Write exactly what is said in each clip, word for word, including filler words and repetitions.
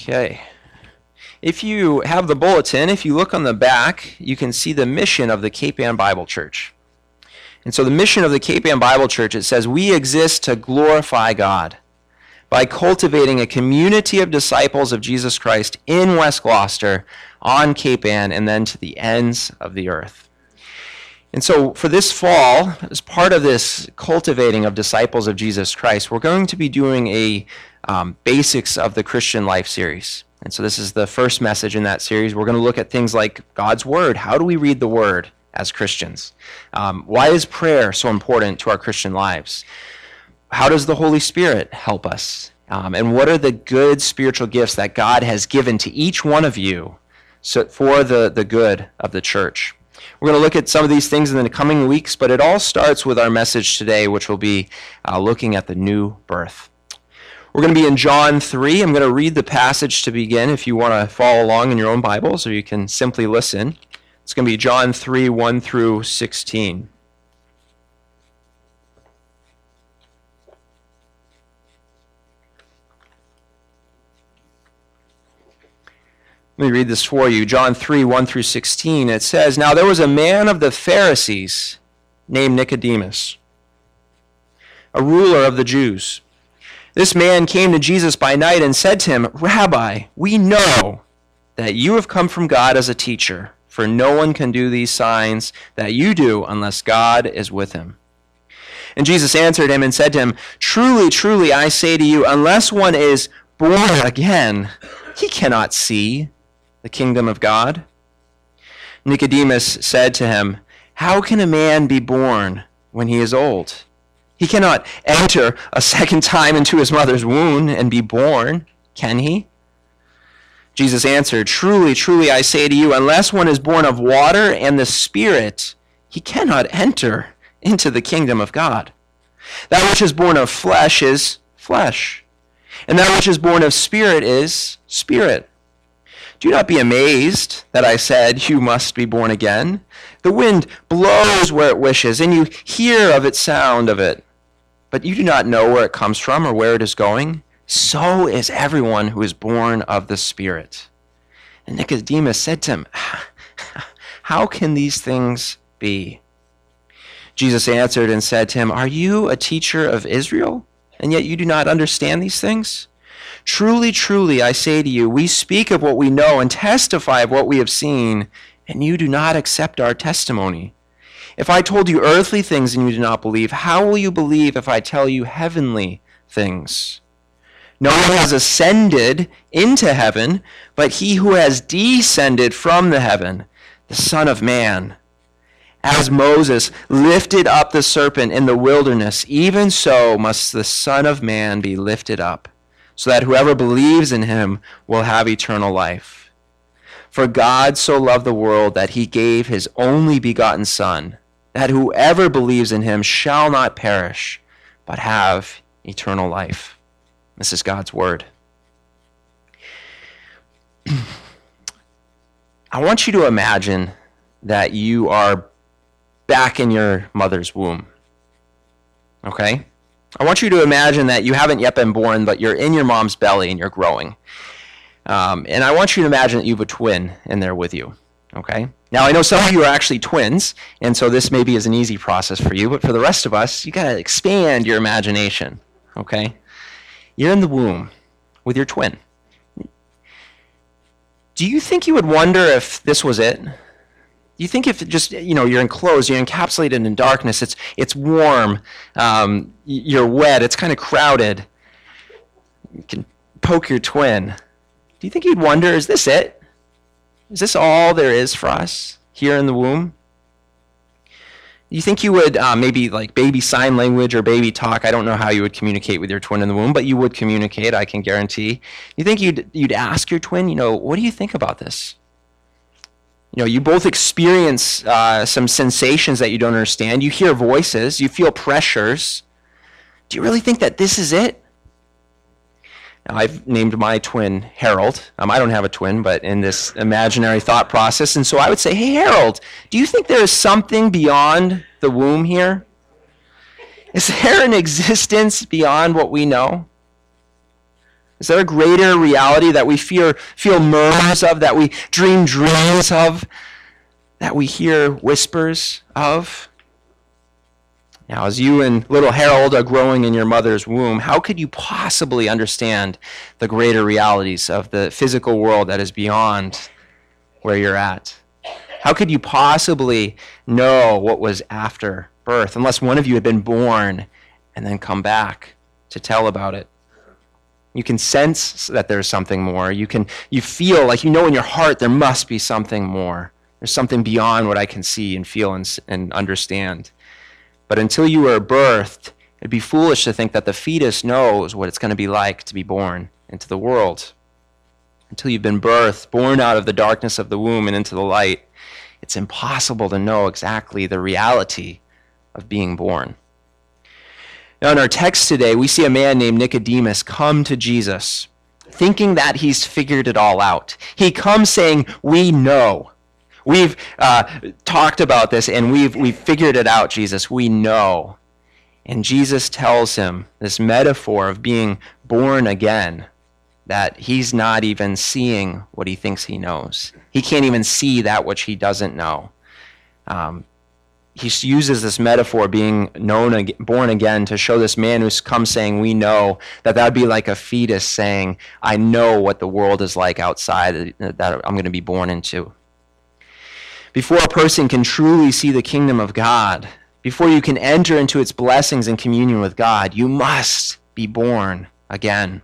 Okay. If you have the bulletin, if you look on the back, you can see the mission of the Cape Ann Bible Church. And so the mission of the Cape Ann Bible Church, it says, we exist to glorify God by cultivating a community of disciples of Jesus Christ in West Gloucester, on Cape Ann, and then to the ends of the earth. And so for this fall, as part of this cultivating of disciples of Jesus Christ, we're going to be doing a um, Basics of the Christian Life series. And so this is the first message in that series. We're going to look at things like God's Word. How do we read the Word as Christians? Um, why is prayer so important to our Christian lives? How does the Holy Spirit help us? Um, and what are the good spiritual gifts that God has given to each one of you so for the, the good of the church? We're going to look at some of these things in the coming weeks, but it all starts with our message today, which will be uh, looking at the new birth. We're going to be in John three. I'm going to read the passage to begin if you want to follow along in your own Bibles, or you can simply listen. It's going to be John three, one through sixteen. Let me read this for you. John three, one through sixteen. It says, "Now there was a man of the Pharisees named Nicodemus, a ruler of the Jews. This man came to Jesus by night and said to him, 'Rabbi, we know that you have come from God as a teacher, for no one can do these signs that you do unless God is with him.' And Jesus answered him and said to him, 'Truly, truly, I say to you, unless one is born again, he cannot see the kingdom of God.' Nicodemus said to him, 'How can a man be born when he is old? He cannot enter a second time into his mother's womb and be born, can he?' Jesus answered, 'Truly, truly, I say to you, unless one is born of water and the Spirit, he cannot enter into the kingdom of God. That which is born of flesh is flesh, and that which is born of Spirit is spirit. Do not be amazed that I said you must be born again. The wind blows where it wishes, and you hear of its sound of it, but you do not know where it comes from or where it is going. So is everyone who is born of the Spirit.' And Nicodemus said to him, 'How can these things be?' Jesus answered and said to him, 'Are you a teacher of Israel, and yet you do not understand these things? Truly, truly, I say to you, we speak of what we know and testify of what we have seen, and you do not accept our testimony. If I told you earthly things and you do not believe, how will you believe if I tell you heavenly things? No one has ascended into heaven, but he who has descended from the heaven, the Son of Man. As Moses lifted up the serpent in the wilderness, even so must the Son of Man be lifted up, so that whoever believes in him will have eternal life. For God so loved the world that he gave his only begotten Son, that whoever believes in him shall not perish, but have eternal life." This is God's word. I want you to imagine that you are back in your mother's womb. Okay? I want you to imagine that you haven't yet been born, but you're in your mom's belly and you're growing. Um, and I want you to imagine that you have a twin in there with you. Okay? Now, I know some of you are actually twins, and so this maybe is an easy process for you, but for the rest of us, you got to expand your imagination. Okay? You're in the womb with your twin. Do you think you would wonder if this was it? Do you think if it just, you know, you're enclosed, you're encapsulated in darkness, it's it's warm, um, you're wet, it's kind of crowded, you can poke your twin. Do you think you'd wonder, is this it? Is this all there is for us here in the womb? You think you would uh, maybe like baby sign language or baby talk? I don't know how you would communicate with your twin in the womb, but you would communicate, I can guarantee. You think you'd you'd ask your twin, you know, what do you think about this? You know, you both experience uh, some sensations that you don't understand. You hear voices, you feel pressures. Do you really think that this is it? Now, I've named my twin Harold. Um, I don't have a twin, but in this imaginary thought process. And so I would say, hey, Harold, do you think there is something beyond the womb here? Is there an existence beyond what we know? Is there a greater reality that we fear, feel murmurs of, that we dream dreams of, that we hear whispers of? Now, as you and little Harold are growing in your mother's womb, how could you possibly understand the greater realities of the physical world that is beyond where you're at? How could you possibly know what was after birth unless one of you had been born and then come back to tell about it? You can sense that there's something more. You can you feel like you know in your heart there must be something more. There's something beyond what I can see and feel and, and understand. But until you are birthed, it'd be foolish to think that the fetus knows what it's going to be like to be born into the world. Until you've been birthed, born out of the darkness of the womb and into the light, it's impossible to know exactly the reality of being born. Now, in our text today, we see a man named Nicodemus come to Jesus, thinking that he's figured it all out. He comes saying, we know. We've uh, talked about this, and we've, we've figured it out, Jesus. We know. And Jesus tells him this metaphor of being born again, that he's not even seeing what he thinks he knows. He can't even see that which he doesn't know. Um, he uses this metaphor, being known, born again, to show this man who's come saying, we know, that that would be like a fetus saying, I know what the world is like outside that I'm going to be born into. Before a person can truly see the kingdom of God, before you can enter into its blessings and communion with God, you must be born again.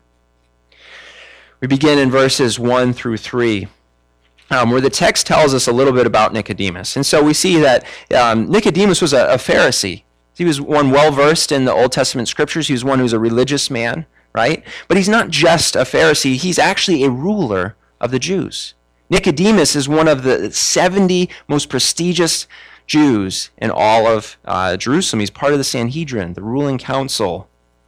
We begin in verses one through three. Um, where the text tells us a little bit about Nicodemus. And so we see that um, Nicodemus was a, a Pharisee. He was one well-versed in the Old Testament scriptures. He was one who was a religious man, right? But he's not just a Pharisee. He's actually a ruler of the Jews. Nicodemus is one of the seventy most prestigious Jews in all of uh, Jerusalem. He's part of the Sanhedrin, the ruling council.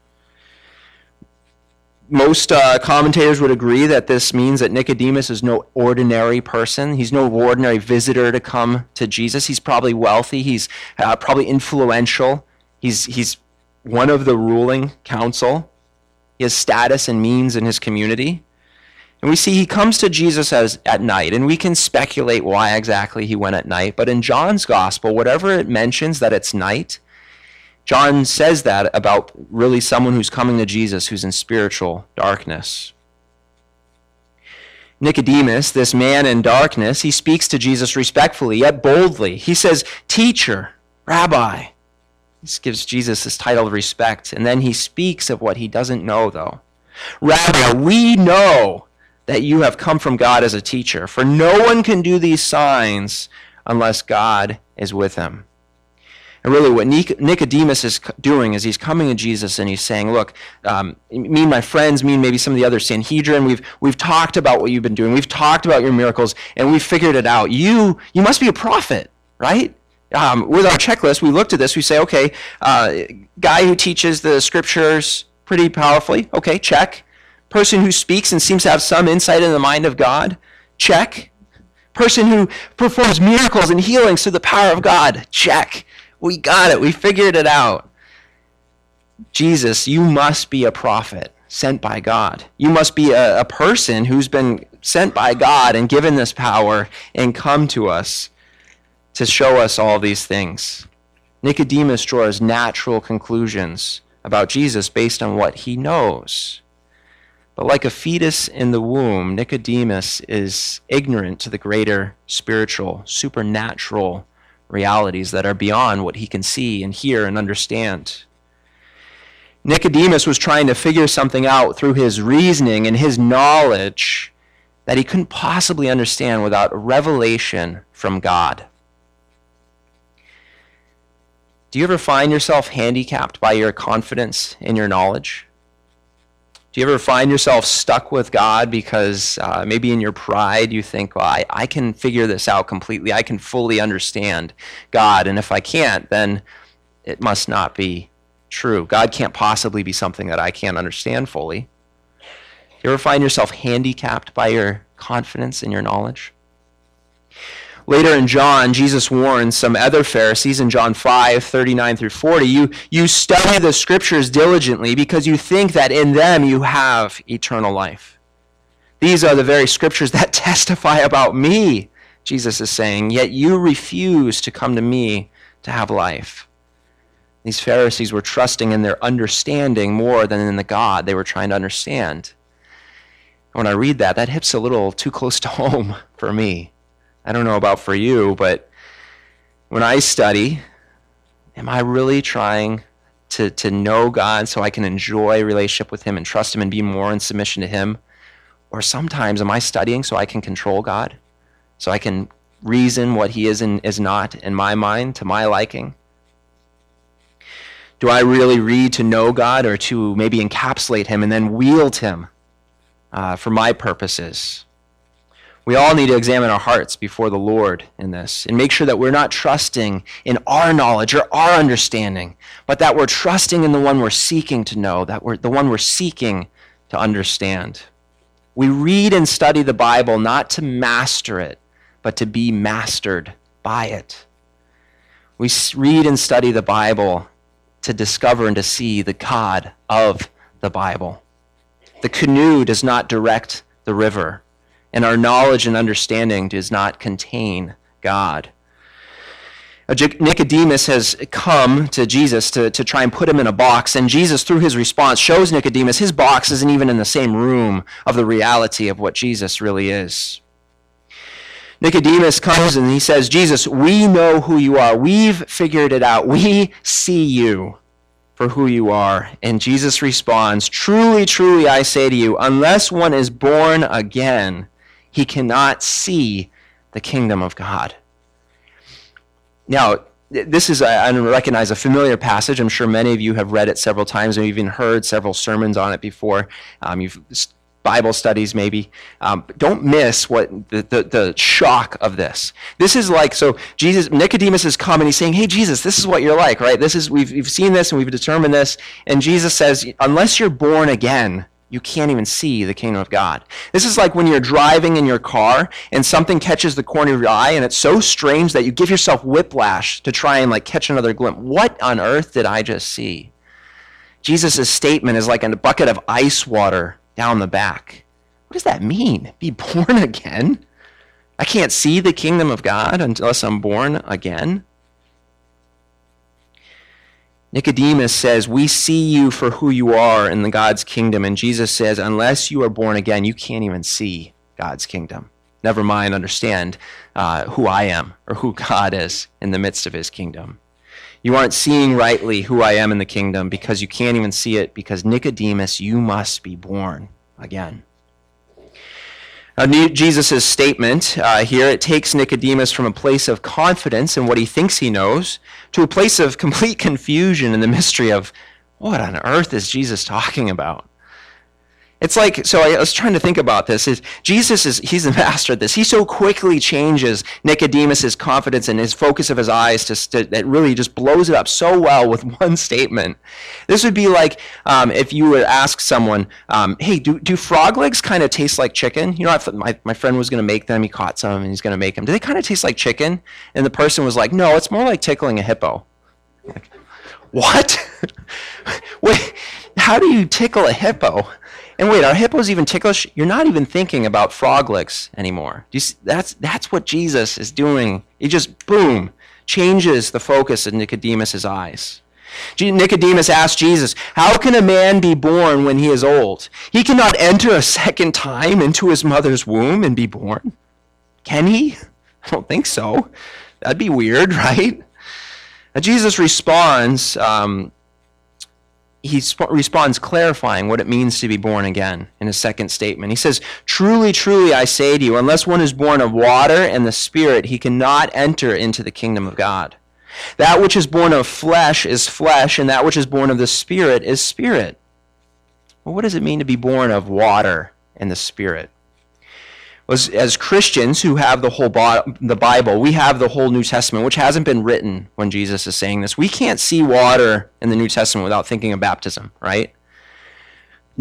Most uh, commentators would agree that this means that Nicodemus is no ordinary person. He's no ordinary visitor to come to Jesus. He's probably wealthy. He's uh, probably influential. He's, he's one of the ruling council. He has status and means in his community. And we see he comes to Jesus as, at night, and we can speculate why exactly he went at night. But in John's gospel, whatever it mentions that it's night, John says that about really someone who's coming to Jesus who's in spiritual darkness. Nicodemus, this man in darkness, he speaks to Jesus respectfully yet boldly. He says, teacher, rabbi. This gives Jesus this title of respect. And then he speaks of what he doesn't know, though. Rabbi, we know that you have come from God as a teacher, for no one can do these signs unless God is with him. And really what Nicodemus is doing is he's coming to Jesus and he's saying, look, um, me and my friends, me and maybe some of the other Sanhedrin, we've, we've talked about what you've been doing. We've talked about your miracles, and we've figured it out. You, you must be a prophet, right? Um, with our checklist, we looked at this. We say, okay, uh, guy who teaches the scriptures pretty powerfully. Okay, check. Person who speaks and seems to have some insight in the mind of God. Check. Person who performs miracles and healings through the power of God. Check. We got it. We figured it out. Jesus, you must be a prophet sent by God. You must be a, a person who's been sent by God and given this power and come to us to show us all these things. Nicodemus draws natural conclusions about Jesus based on what he knows. But like a fetus in the womb, Nicodemus is ignorant to the greater spiritual, supernatural realities that are beyond what he can see and hear and understand. Nicodemus was trying to figure something out through his reasoning and his knowledge that he couldn't possibly understand without a revelation from God. Do you ever find yourself handicapped by your confidence in your knowledge? Do you ever find yourself stuck with God because uh, maybe in your pride you think, well, I, I can figure this out completely. I can fully understand God. And if I can't, then it must not be true. God can't possibly be something that I can't understand fully. Do you ever find yourself handicapped by your confidence in your knowledge? Later in John, Jesus warns some other Pharisees in John five, thirty-nine through forty, you, you study the scriptures diligently because you think that in them you have eternal life. These are the very scriptures that testify about me, Jesus is saying, yet you refuse to come to me to have life. These Pharisees were trusting in their understanding more than in the God they were trying to understand. When I read that, that hits a little too close to home for me. I don't know about for you, but when I study, am I really trying to, to know God so I can enjoy a relationship with him and trust him and be more in submission to him? Or sometimes am I studying so I can control God? So I can reason what he is and is not in my mind to my liking? Do I really read to know God or to maybe encapsulate him and then wield him uh, for my purposes? We all need to examine our hearts before the Lord in this and make sure that we're not trusting in our knowledge or our understanding, but that we're trusting in the one we're seeking to know, that we're the one we're seeking to understand. We read and study the Bible not to master it, but to be mastered by it. We read and study the Bible to discover and to see the God of the Bible. The canoe does not direct the river, and our knowledge and understanding does not contain God. Nicodemus has come to Jesus to, to try and put him in a box, and Jesus, through his response, shows Nicodemus his box isn't even in the same room of the reality of what Jesus really is. Nicodemus comes and he says, Jesus, we know who you are. We've figured it out. We see you for who you are. And Jesus responds, truly, truly, I say to you, unless one is born again, he cannot see the kingdom of God. Now, this is, I recognize, a familiar passage. I'm sure many of you have read it several times and even heard several sermons on it before. Um, you've Bible studies maybe. Um, don't miss what the, the, the shock of this. This is like, so Jesus, Nicodemus has come and he's saying, hey, Jesus, this is what you're like, right? This is, we've, we've seen this and we've determined this. And Jesus says, unless you're born again, you can't even see the kingdom of God. This is like when you're driving in your car and something catches the corner of your eye and it's so strange that you give yourself whiplash to try and like catch another glimpse. What on earth did I just see? Jesus' statement is like a bucket of ice water down the back. What does that mean? Be born again? I can't see the kingdom of God unless I'm born again. Nicodemus says, we see you for who you are in the God's kingdom. And Jesus says, unless you are born again, you can't even see God's kingdom. Never mind understand uh, who I am or who God is in the midst of his kingdom. You aren't seeing rightly who I am in the kingdom because you can't even see it, because Nicodemus, you must be born again. Now, Jesus' statement uh, here, it takes Nicodemus from a place of confidence in what he thinks he knows to a place of complete confusion in the mystery of what on earth is Jesus talking about? It's like, so I was trying to think about this, is Jesus is, he's the master at this. He so quickly changes Nicodemus' confidence and his focus of his eyes to, to that really just blows it up so well with one statement. This would be like um, if you would ask someone, um, hey, do, do frog legs kind of taste like chicken? You know, I, my, my friend was going to make them, he caught some and he's going to make them. Do they kind of taste like chicken? And the person was like, no, it's more like tickling a hippo. Like, what? Wait, how do you tickle a hippo? And wait, are hippos even ticklish? You're not even thinking about frog legs anymore. Do you see? That's, that's what Jesus is doing. He just, boom, changes the focus of Nicodemus' eyes. Nicodemus asked Jesus, how can a man be born when he is old? He cannot enter a second time into his mother's womb and be born. Can he? I don't think so. That'd be weird, right? Now, Jesus responds, um, he sp- responds clarifying what it means to be born again in his second statement. He says, truly, truly, I say to you, unless one is born of water and the Spirit, he cannot enter into the kingdom of God. That which is born of flesh is flesh, and that which is born of the Spirit is spirit. Well, what does it mean to be born of water and the Spirit? As, as Christians who have the whole Bi- the Bible, we have the whole New Testament, which hasn't been written when Jesus is saying this. We can't see water in the New Testament without thinking of baptism, right?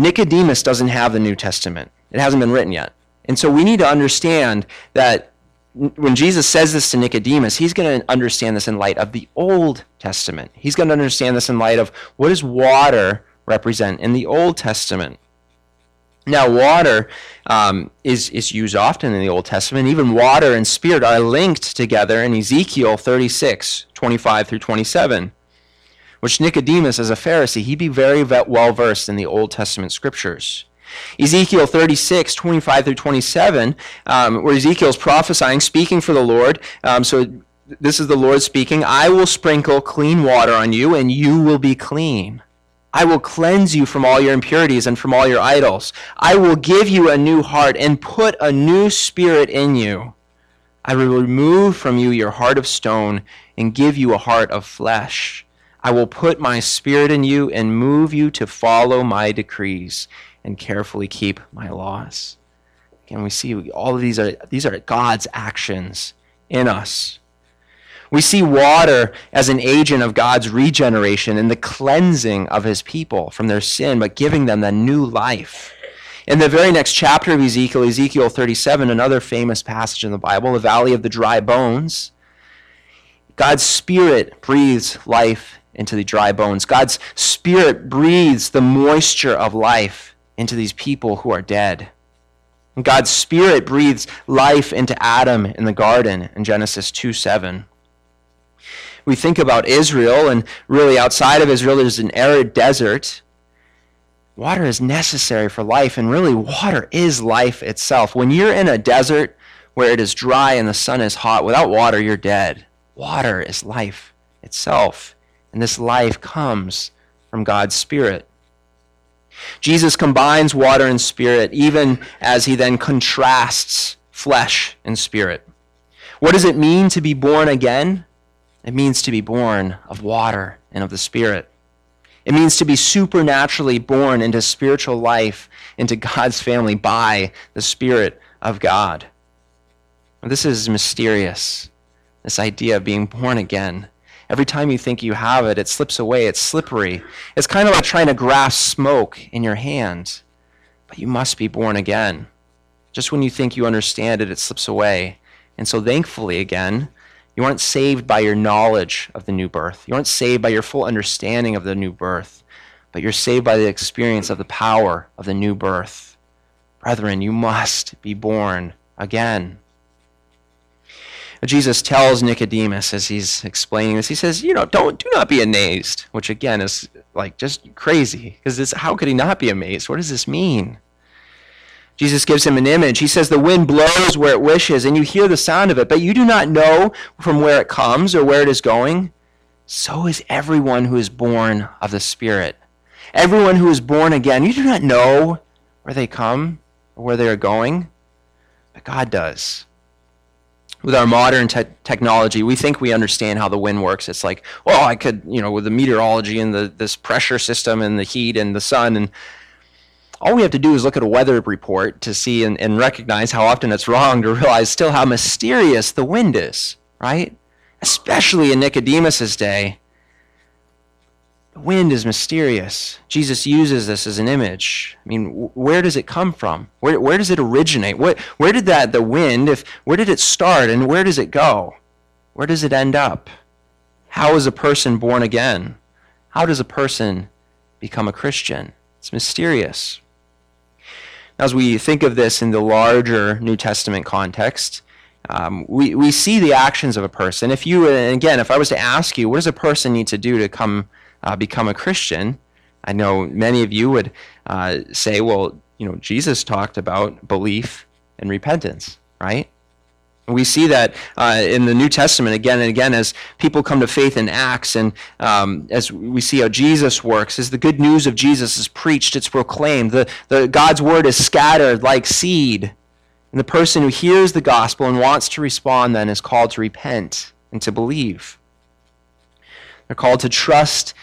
Nicodemus doesn't have the New Testament. It hasn't been written yet. And so we need to understand that when Jesus says this to Nicodemus, he's going to understand this in light of the Old Testament. He's going to understand this in light of what does water represent in the Old Testament. Now, water um, is, is used often in the Old Testament. Even water and spirit are linked together in Ezekiel thirty-six, twenty-five through twenty-seven, which Nicodemus, as a Pharisee, he'd be very well versed in the Old Testament scriptures. Ezekiel thirty-six, twenty-five through twenty-seven, um, where Ezekiel's prophesying, speaking for the Lord. Um, so this is the Lord speaking. I will sprinkle clean water on you, and you will be clean. I will cleanse you from all your impurities and from all your idols. I will give you a new heart and put a new spirit in you. I will remove from you your heart of stone and give you a heart of flesh. I will put my spirit in you and move you to follow my decrees and carefully keep my laws. Again, we see all of these are these are God's actions in us. We see water as an agent of God's regeneration and the cleansing of his people from their sin, but giving them the new life. In the very next chapter of Ezekiel, Ezekiel thirty-seven, another famous passage in the Bible, the Valley of the Dry Bones, God's Spirit breathes life into the dry bones. God's Spirit breathes the moisture of life into these people who are dead. And God's Spirit breathes life into Adam in the garden in Genesis two seven. We think about Israel, and really outside of Israel there's an arid desert. Water is necessary for life, and really water is life itself. When you're in a desert where it is dry and the sun is hot, without water you're dead. Water is life itself, and this life comes from God's Spirit. Jesus combines water and spirit even as he then contrasts flesh and spirit. What does it mean to be born again? It means to be born of water and of the Spirit. It means to be supernaturally born into spiritual life, into God's family by the Spirit of God. This is mysterious, this idea of being born again. Every time you think you have it, it slips away. It's slippery. It's kind of like trying to grasp smoke in your hand. But you must be born again. Just when you think you understand it, it slips away. And so thankfully, again, you aren't saved by your knowledge of the new birth. You aren't saved by your full understanding of the new birth, but you're saved by the experience of the power of the new birth. Brethren, you must be born again. Jesus tells Nicodemus as he's explaining this, he says, you know, don't do not be amazed, which again is like just crazy, because this, how could he not be amazed? What does this mean? Jesus gives him an image. He says, the wind blows where it wishes, and you hear the sound of it, but you do not know from where it comes or where it is going. So is everyone who is born of the Spirit. Everyone who is born again, you do not know where they come or where they are going, but God does. With our modern te- technology, we think we understand how the wind works. It's like, well, I could, you know, with the meteorology and the this pressure system and the heat and the sun, and all we have to do is look at a weather report to see and, and recognize how often it's wrong, to realize still how mysterious the wind is, right? Especially in Nicodemus's day. The wind is mysterious. Jesus uses this as an image. I mean, where does it come from? Where, where does it originate? What, where did that, the wind, if where did it start and where does it go? Where does it end up? How is a person born again? How does a person become a Christian? It's mysterious. As we think of this in the larger New Testament context, um, we, we see the actions of a person. If you, and again, if I was to ask you, what does a person need to do to come uh, become a Christian? I know many of you would uh, say, well, you know, Jesus talked about belief and repentance, right? We see that uh, in the New Testament again and again as people come to faith in Acts, and um, as we see how Jesus works, as the good news of Jesus is preached, it's proclaimed, the, the God's word is scattered like seed, and the person who hears the gospel and wants to respond then is called to repent and to believe. They're called to trust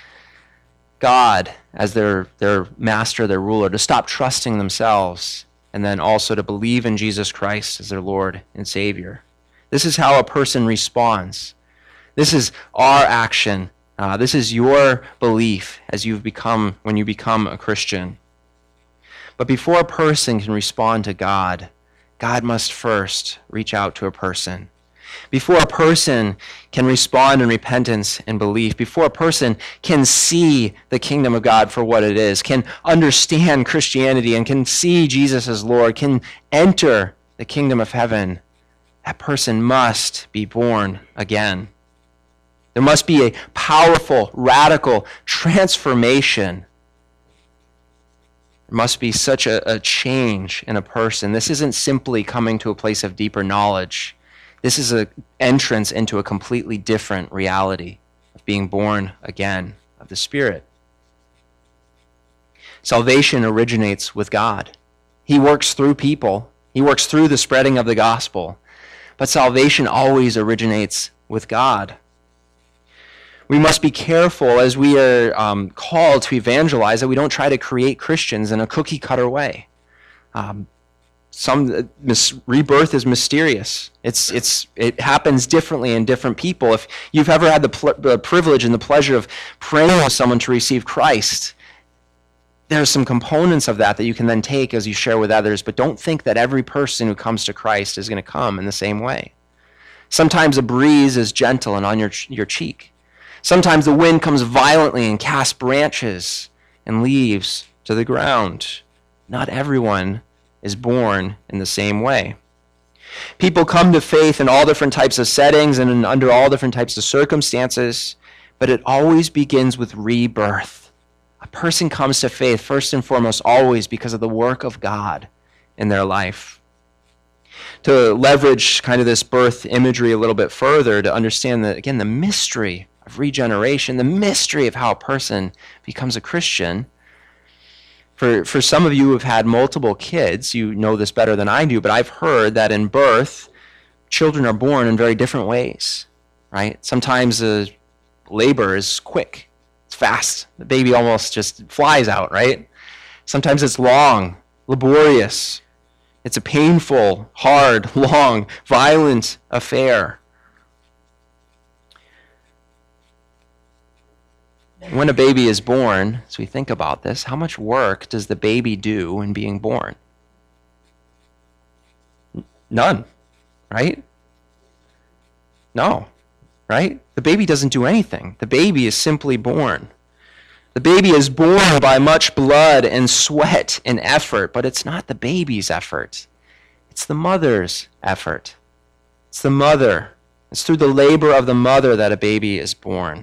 God as their, their master, their ruler, to stop trusting themselves, and then also to believe in Jesus Christ as their Lord and Savior. This is how a person responds. This is our action. Uh, this is your belief as you've become, when you become a Christian. But before a person can respond to God, God must first reach out to a person. Before a person can respond in repentance and belief, before a person can see the kingdom of God for what it is, can understand Christianity and can see Jesus as Lord, can enter the kingdom of heaven, that person must be born again. There must be a powerful, radical transformation. There must be such a, a change in a person. This isn't simply coming to a place of deeper knowledge. This is an entrance into a completely different reality of being born again of the Spirit. Salvation originates with God. He works through people. He works through the spreading of the gospel. But salvation always originates with God. We must be careful as we are um, called to evangelize that we don't try to create Christians in a cookie-cutter way. Um, some uh, mis- rebirth is mysterious. It's it's it happens differently in different people. If you've ever had the, pl- the privilege and the pleasure of praying with someone to receive Christ, there's some components of that that you can then take as you share with others, but don't think that every person who comes to Christ is going to come in the same way. Sometimes a breeze is gentle and on your your cheek. Sometimes the wind comes violently and casts branches and leaves to the ground. Not everyone is born in the same way. People come to faith in all different types of settings and in, under all different types of circumstances, but it always begins with rebirth. A person comes to faith first and foremost always because of the work of God in their life. To leverage kind of this birth imagery a little bit further, to understand that, again, the mystery of regeneration, the mystery of how a person becomes a Christian. For, for some of you who have had multiple kids, you know this better than I do, but I've heard that in birth, children are born in very different ways, right? Sometimes the labor is quick. It's fast. The baby almost just flies out, right? Sometimes it's long, laborious. It's a painful, hard, long, violent affair. When a baby is born, as we think about this, how much work does the baby do in being born? None, right? No, right? The baby doesn't do anything. The baby is simply born. The baby is born by much blood and sweat and effort, but it's not the baby's effort. It's the mother's effort. It's the mother. It's through the labor of the mother that a baby is born.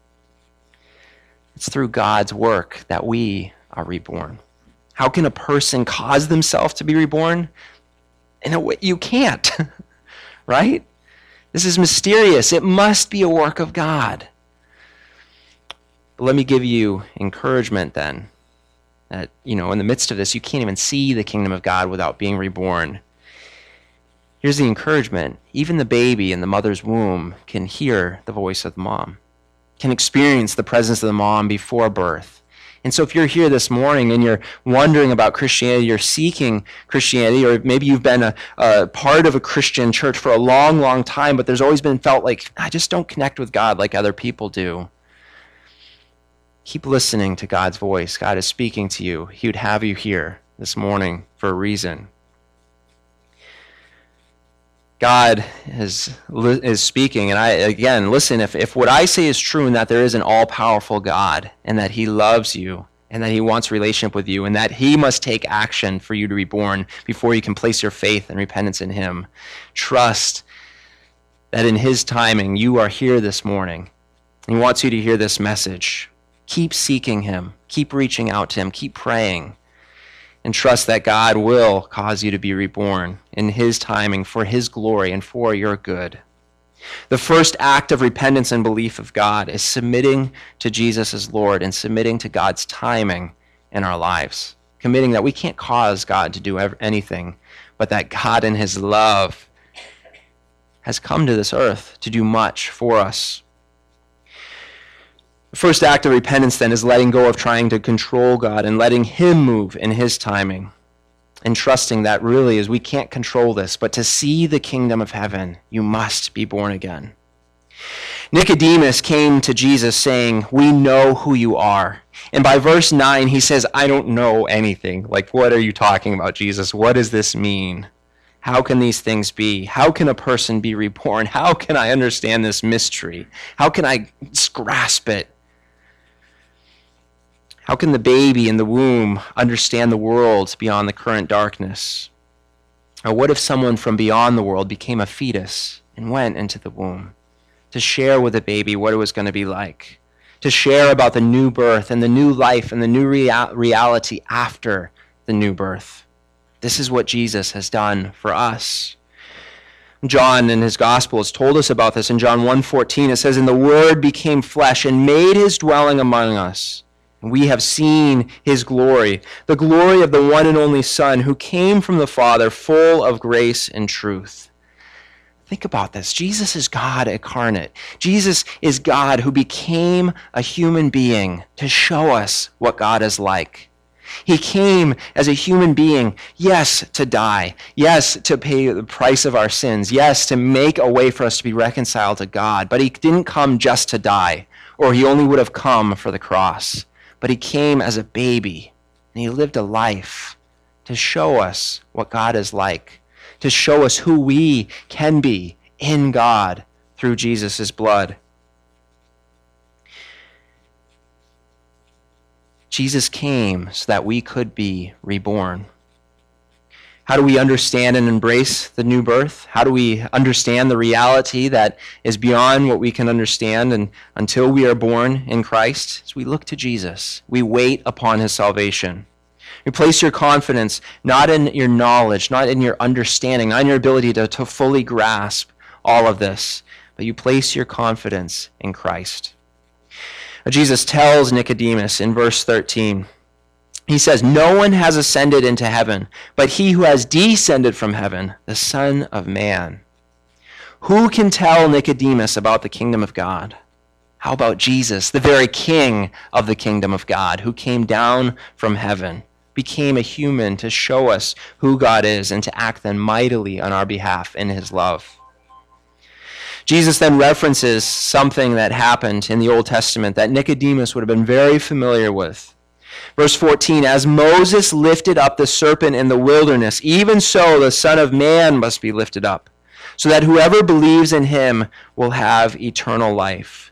It's through God's work that we are reborn. How can a person cause themselves to be reborn? In a way, you can't, right? This is mysterious. It must be a work of God. But let me give you encouragement then, that, you know, in the midst of this, you can't even see the kingdom of God without being reborn. Here's the encouragement. Even the baby in the mother's womb can hear the voice of the mom, can experience the presence of the mom before birth. And so if you're here this morning and you're wondering about Christianity, you're seeking Christianity, or maybe you've been a, a part of a Christian church for a long, long time, but there's always been felt like, I just don't connect with God like other people do. Keep listening to God's voice. God is speaking to you. He would have you here this morning for a reason. God is is speaking, and I again listen. If if what I say is true, and that there is an all-powerful God, and that He loves you, and that He wants a relationship with you, and that He must take action for you to be born before you can place your faith and repentance in Him, trust that in His timing you are here this morning. He wants you to hear this message. Keep seeking Him. Keep reaching out to Him. Keep praying. And trust that God will cause you to be reborn in His timing, for His glory and for your good. The first act of repentance and belief of God is submitting to Jesus as Lord and submitting to God's timing in our lives. Committing that we can't cause God to do anything, but that God in His love has come to this earth to do much for us. The first act of repentance, then, is letting go of trying to control God and letting Him move in His timing, and trusting that really is we can't control this, but to see the kingdom of heaven, you must be born again. Nicodemus came to Jesus saying, "We know who you are." And by verse nine, he says, "I don't know anything." Like, what are you talking about, Jesus? What does this mean? How can these things be? How can a person be reborn? How can I understand this mystery? How can I grasp it? How can the baby in the womb understand the world beyond the current darkness? Or what if someone from beyond the world became a fetus and went into the womb to share with the baby what it was going to be like, to share about the new birth and the new life and the new rea- reality after the new birth? This is what Jesus has done for us. John in his gospel has told us about this. In John one fourteen, it says, "And the Word became flesh and made his dwelling among us. And we have seen his glory, the glory of the one and only Son who came from the Father, full of grace and truth." Think about this. Jesus is God incarnate. Jesus is God who became a human being to show us what God is like. He came as a human being, yes, to die, yes, to pay the price of our sins, yes, to make a way for us to be reconciled to God. But he didn't come just to die, or he only would have come for the cross. But he came as a baby, and he lived a life to show us what God is like, to show us who we can be in God through Jesus' blood. Jesus came so that we could be reborn. How do we understand and embrace the new birth? How do we understand the reality that is beyond what we can understand and until we are born in Christ? As we look to Jesus, we wait upon his salvation. You place your confidence not in your knowledge, not in your understanding, not in your ability to, to fully grasp all of this, but you place your confidence in Christ. Jesus tells Nicodemus in verse thirteen, he says, "No one has ascended into heaven, but he who has descended from heaven, the Son of Man." Who can tell Nicodemus about the kingdom of God? How about Jesus, the very King of the kingdom of God, who came down from heaven, became a human to show us who God is and to act then mightily on our behalf in his love? Jesus then references something that happened in the Old Testament that Nicodemus would have been very familiar with. Verse fourteen, "As Moses lifted up the serpent in the wilderness, even so the Son of Man must be lifted up, so that whoever believes in him will have eternal life."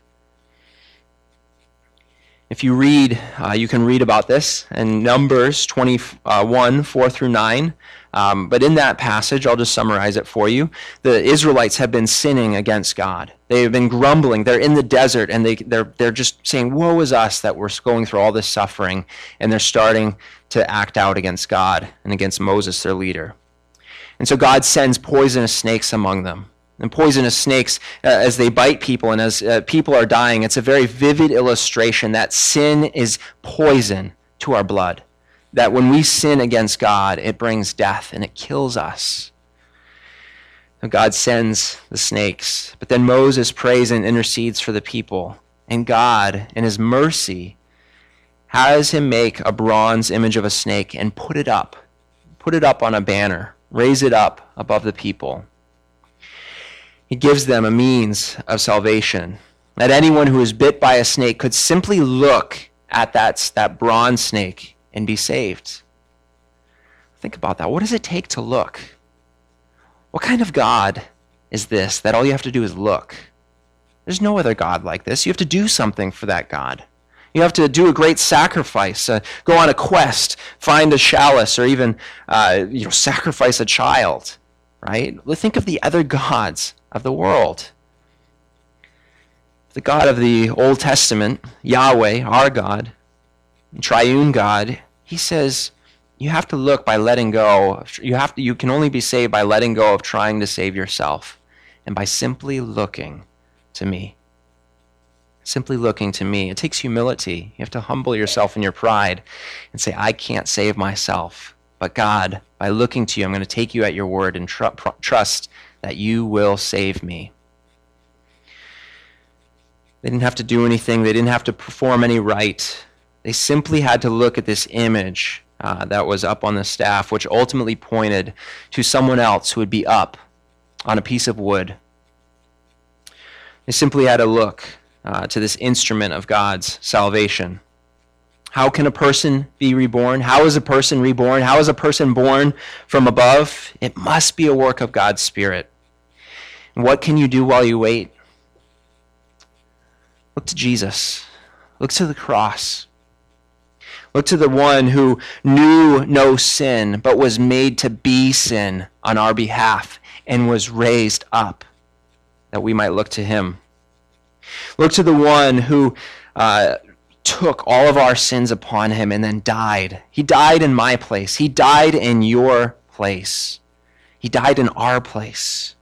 If you read, uh, you can read about this in Numbers twenty-one, four through nine. Um, but in that passage, I'll just summarize it for you. The Israelites have been sinning against God. They have been grumbling. They're in the desert, and they, they're, they're just saying, "Woe is us that we're going through all this suffering." And they're starting to act out against God and against Moses, their leader. And so God sends poisonous snakes among them. And poisonous snakes, uh, as they bite people and as uh, people are dying, it's a very vivid illustration that sin is poison to our blood. That when we sin against God, it brings death and it kills us. And God sends the snakes. But then Moses prays and intercedes for the people. And God, in his mercy, has him make a bronze image of a snake and put it up. Put it up on a banner. Raise it up above the people. He gives them a means of salvation. That anyone who is bit by a snake could simply look at that, that bronze snake and be saved. Think about that. What does it take to look? What kind of God is this that all you have to do is look? There's no other God like this. You have to do something for that God. You have to do a great sacrifice, uh, go on a quest, find a chalice, or even uh, you know, sacrifice a child, right? Think of the other gods of the world. The God of the Old Testament, Yahweh, our God, triune God, he says, you have to look by letting go. You have to, you can only be saved by letting go of trying to save yourself and by simply looking to me. Simply looking to me. It takes humility. You have to humble yourself in your pride and say, I can't save myself. But God, by looking to you, I'm going to take you at your word and tr- pr- trust that you will save me. They didn't have to do anything. They didn't have to perform any rite. They simply had to look at this image uh, that was up on the staff, which ultimately pointed to someone else who would be up on a piece of wood. They simply had to look uh, to this instrument of God's salvation. How can a person be reborn? How is a person reborn? How is a person born from above? It must be a work of God's Spirit. And what can you do while you wait? Look to Jesus. Look to the cross. Look to the one who knew no sin, but was made to be sin on our behalf and was raised up, that we might look to him. Look to the one who uh, took all of our sins upon him and then died. He died in my place. He died in your place. He died in our place.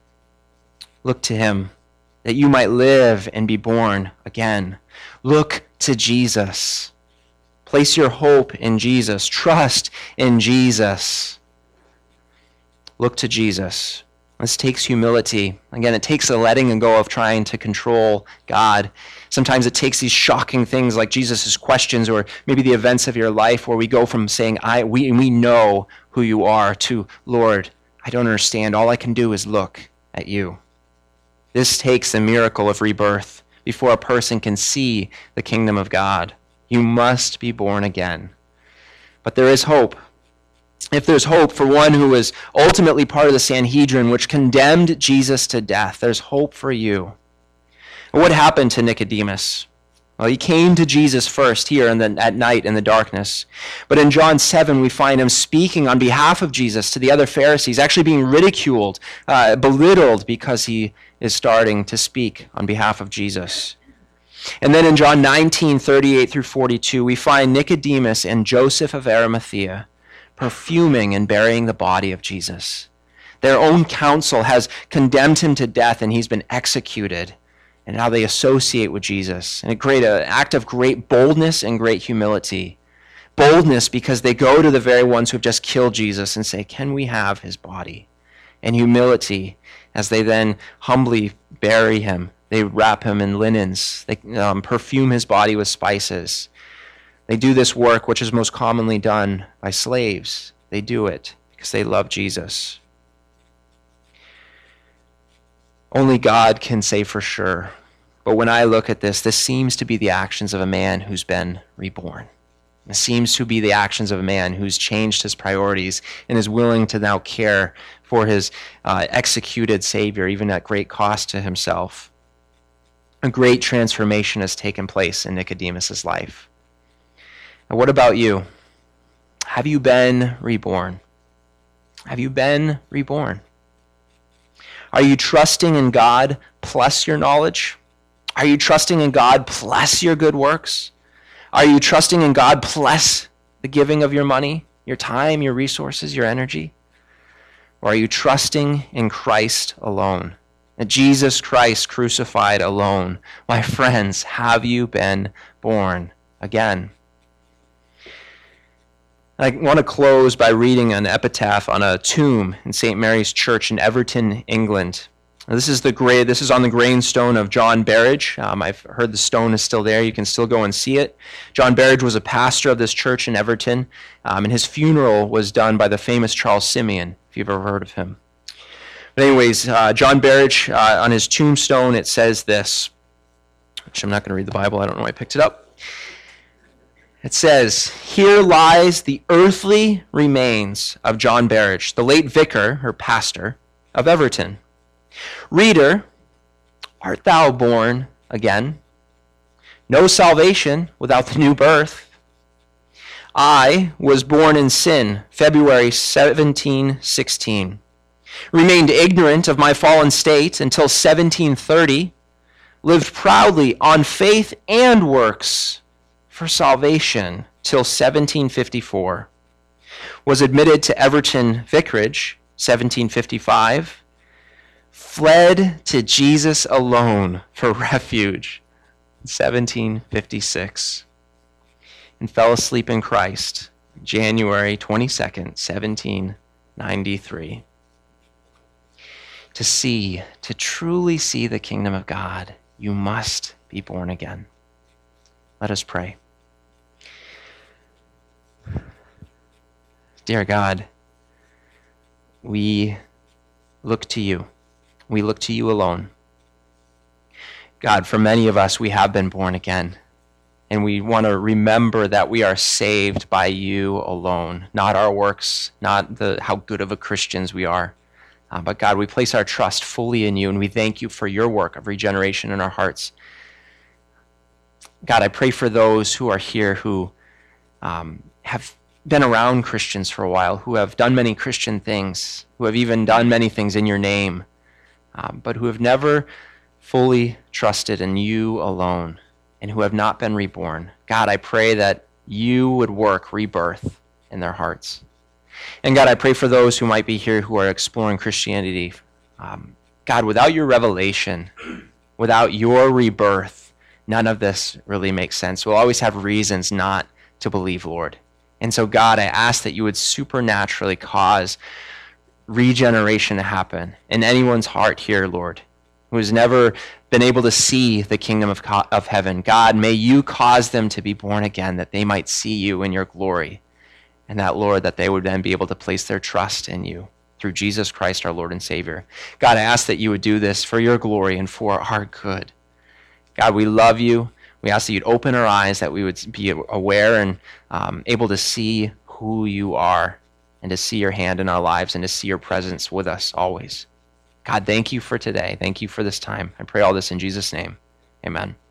Look to him, that you might live and be born again. Look to Jesus. Place your hope in Jesus. Trust in Jesus. Look to Jesus. This takes humility. Again, it takes a letting go of trying to control God. Sometimes it takes these shocking things like Jesus' questions or maybe the events of your life where we go from saying, I, we, we know who you are, to, Lord, I don't understand. All I can do is look at you. This takes the miracle of rebirth before a person can see the kingdom of God. You must be born again. But there is hope. If there's hope for one who was ultimately part of the Sanhedrin, which condemned Jesus to death, there's hope for you. What happened to Nicodemus? Well, he came to Jesus first here in the, at night in the darkness. But in John seven, we find him speaking on behalf of Jesus to the other Pharisees, actually being ridiculed, uh, belittled, because he is starting to speak on behalf of Jesus. And then in John nineteen, thirty-eight through forty-two, we find Nicodemus and Joseph of Arimathea perfuming and burying the body of Jesus. Their own council has condemned him to death, and he's been executed. And now they associate with Jesus. And a great uh, act of great boldness and great humility. Boldness because they go to the very ones who have just killed Jesus and say, can we have his body? And humility as they then humbly bury him. They wrap him in linens. They um, perfume his body with spices. They do this work, which is most commonly done by slaves. They do it because they love Jesus. Only God can say for sure. But when I look at this, this seems to be the actions of a man who's been reborn. It seems to be the actions of a man who's changed his priorities and is willing to now care for his uh, executed Savior, even at great cost to himself. A great transformation has taken place in Nicodemus' life. And what about you? Have you been reborn? Have you been reborn? Are you trusting in God plus your knowledge? Are you trusting in God plus your good works? Are you trusting in God plus the giving of your money, your time, your resources, your energy? Or are you trusting in Christ alone? That Jesus Christ crucified alone. My friends, have you been born again? I want to close by reading an epitaph on a tomb in Saint Mary's Church in Everton, England. Now, this is the gra- This is on the gravestone of John Berridge. Um, I've heard the stone is still there. You can still go and see it. John Berridge was a pastor of this church in Everton, um, and his funeral was done by the famous Charles Simeon, if you've ever heard of him. But anyways, uh, John Berridge, uh, on his tombstone, it says this, which I'm not going to read the Bible. I don't know why I picked it up. It says, here lies the earthly remains of John Berridge, the late vicar, or pastor, of Everton. Reader, art thou born again? No salvation without the new birth. I was born in sin, February seventeen sixteen. Remained ignorant of my fallen state until seventeen thirty. Lived proudly on faith and works for salvation till seventeen fifty-four. Was admitted to Everton Vicarage, seventeen fifty-five. Fled to Jesus alone for refuge, seventeen fifty-six. And fell asleep in Christ, January twenty-second, seventeen ninety-three. To see, to truly see the kingdom of God, you must be born again. Let us pray. Dear God, we look to you. We look to you alone. God, for many of us, we have been born again. And we want to remember that we are saved by you alone, not our works, not the how good of a Christians we are. Uh, but God, we place our trust fully in you, and we thank you for your work of regeneration in our hearts. God, I pray for those who are here who um, have been around Christians for a while, who have done many Christian things, who have even done many things in your name, um, but who have never fully trusted in you alone and who have not been reborn. God, I pray that you would work rebirth in their hearts. And God, I pray for those who might be here who are exploring Christianity. Um, God, without your revelation, without your rebirth, none of this really makes sense. We'll always have reasons not to believe, Lord. And so, God, I ask that you would supernaturally cause regeneration to happen in anyone's heart here, Lord, who has never been able to see the kingdom of, of heaven. God, may you cause them to be born again, that they might see you in your glory. And that, Lord, that they would then be able to place their trust in you through Jesus Christ, our Lord and Savior. God, I ask that you would do this for your glory and for our good. God, we love you. We ask that you'd open our eyes, that we would be aware and um, able to see who you are and to see your hand in our lives and to see your presence with us always. God, thank you for today. Thank you for this time. I pray all this in Jesus' name. Amen.